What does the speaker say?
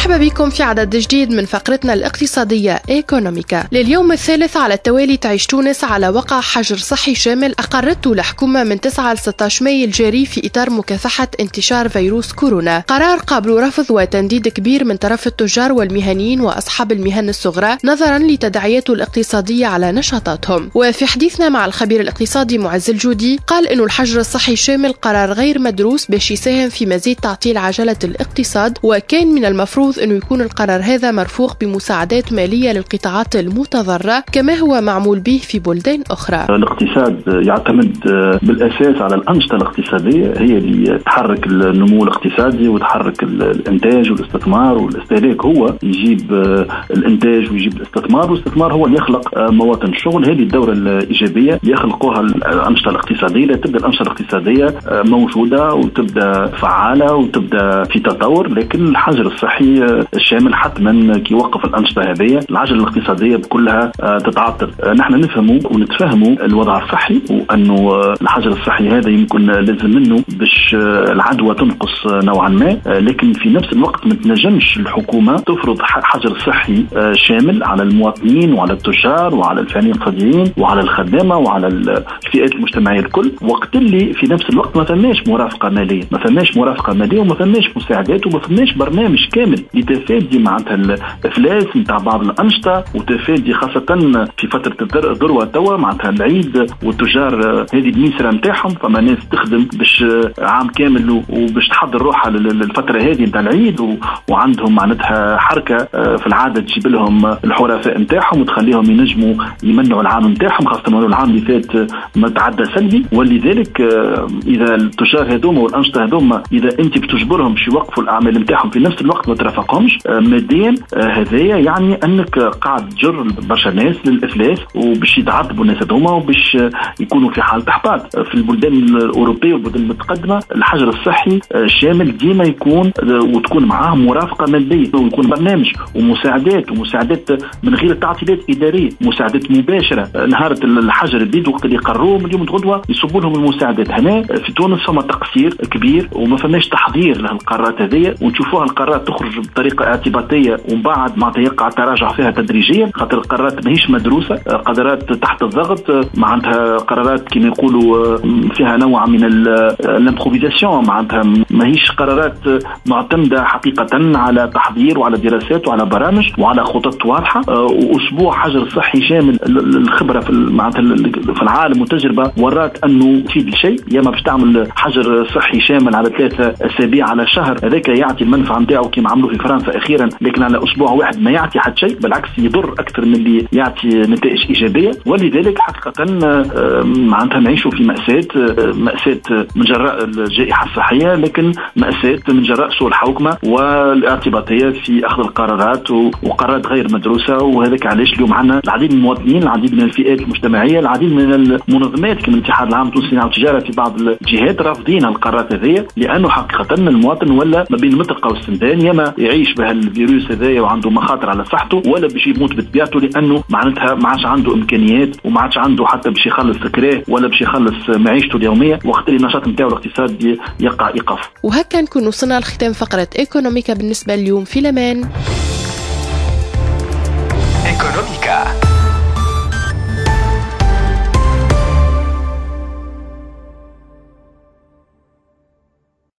مرحبا بكم في عدد جديد من فقرتنا الاقتصادية إيكونوميكا. لليوم الثالث على التوالي تعيش تونس على وقع حجر صحي شامل أقرته الحكومة من 9 ل 16 ماي الجاري في إطار مكافحة انتشار فيروس كورونا. قرار قابل رفض وتنديد كبير من طرف التجار والمهنيين وأصحاب المهن الصغرى نظرا لتداعياته الاقتصادية على نشاطاتهم. وفي حديثنا مع الخبير الاقتصادي معز الجودي قال إنه الحجر الصحي الشامل قرار غير مدروس باش يساهم في مزيد تعطيل عجلة الاقتصاد، وكان من المفروض أنه يكون القرار هذا مرفوق بمساعدات مالية للقطاعات المتضررة كما هو معمول به في بلدان أخرى. الاقتصاد يعتمد بالأساس على الأنشطة الاقتصادية، هي اللي تحرك النمو الاقتصادي وتحرك الإنتاج والاستثمار، والاستهلاك هو يجيب الإنتاج ويجيب الاستثمار، والاستثمار هو اللي يخلق مواطن الشغل. هذه الدورة الإيجابية اللي يخلقوها الأنشطة الاقتصادية. تبدأ الأنشطة الاقتصادية موجودة وتبدأ فعالة وتبدأ في تطور، لكن الحجر الصحي الشامل حتما كي يوقف الأنشطة هذه العجلة الاقتصادية كلها تتعطل. نحن نفهموا ونتفهموا الوضع الصحي، وأنه الحجر الصحي هذا يمكن لازم منه باش العدوى تنقص نوعا ما، لكن في نفس الوقت ما تنجمش الحكومة تفرض حجر صحي شامل على المواطنين وعلى التجار وعلى الفنيين الاقتصاديين وعلى الخدامة وعلى الفئات المجتمعية الكل، وقت اللي في نفس الوقت ما فماش مرافقة مالية، وما فماش مساعدات، وما فماش برنامج كامل لتفادي معناتها الافلاس نتاع بعض الانشطه، وتفادي خاصه في فتره الذروه توا معناتها العيد والتجار هذه الميسره نتاعهم. فما ناس تخدم باش عام كامل وباش تحضر روحها للفتره هذه نتاع العيد، وعندهم معناتها حركه في العاده تجيب لهم الحرفاء نتاعهم وتخليهم ينجموا يمنعوا العام نتاعهم، خاصه انه العام اللي فات ما تعدى سلبي. ولذلك اذا التجار هذوما والانشطه هذوما اذا انت بتجبرهم باش يوقفوا الاعمال نتاعهم في نفس الوقت ما ترافقهمش ماديا، هذايا يعني انك قاعد تجر برشا ناس للافلاس، وباش يتعذبوا الناس هذوما وباش يكونوا في حاله احباط. في البلدان الاوروبيه والبلدان المتقدمه الحجر الصحي الشامل ديما يكون وتكون معاه مرافقه ماديه، ويكون برنامج ومساعدات من غير تعطيلات اداريه، مساعدات مباشره. نهار الحجر البيض وقت اللي يقرروه من اليوم غدوه يصبوا لهم المساعدات. هنا في تونس فما تقصير كبير وما فماش تحضير لهالقرارات هذه، ونشوفوها القرارات تخرج بطريقه اعتباطيه ومن بعد ما يقع تراجع فيها تدريجيا، خاطر القرارات ماهيش مدروسه، قرارات تحت الضغط، معناتها قرارات كما يقولوا فيها نوع من الامبروفيزاسيون، معناتها ماهيش قرارات معتمده حقيقه على تحضير وعلى دراسات وعلى برامج وعلى خطط واضحه. واسبوع حجر صحي شامل الخبره في معناتها في العالم والتجربه ورات انه تفيد الشيء. يا ما باش تعمل حجر صحي شامل على 3 أسابيع على شهر، هذاك يعطي المنفعه نتاعو كما عملوا في فرنسا اخيرا، لكن على اسبوع واحد ما يعطي حد شيء، بالعكس يضر اكثر من اللي يعطي نتائج ايجابيه. ولذلك حقيقه معناتها نعيشوا في مأساة من جراء الجائحه الصحيه، لكن مأساة من جراء سوء الحوكمه والارتباطيه في اخذ القرارات وقرارات غير مدروسه. وهذاك علاش اليوم عندنا العديد من المواطنين، العديد من الفئات المجتمعيه، العديد من المنظمات كما الاتحاد العام التونسي للتجاره في بعض الجهات رافضين القرارات هذه، لانه حقيقه المواطن ولا ما بين المطرقه والسندان، ياما يعيش بهالفيروس هذايا وعنده مخاطر على صحته، ولا باش يموت بطبيعته لانه معناتها ما عادش عنده امكانيات وما عادش عنده حتى باش يخلص سكراه ولا باش يخلص معيشته اليوميه، وقت اللي النشاط نتاعو الاقتصادي يقع ايقاف. وهكا نكون وصلنا لختام فقره ايكونوميكا بالنسبه اليوم. في الامان. ايكونوميكا.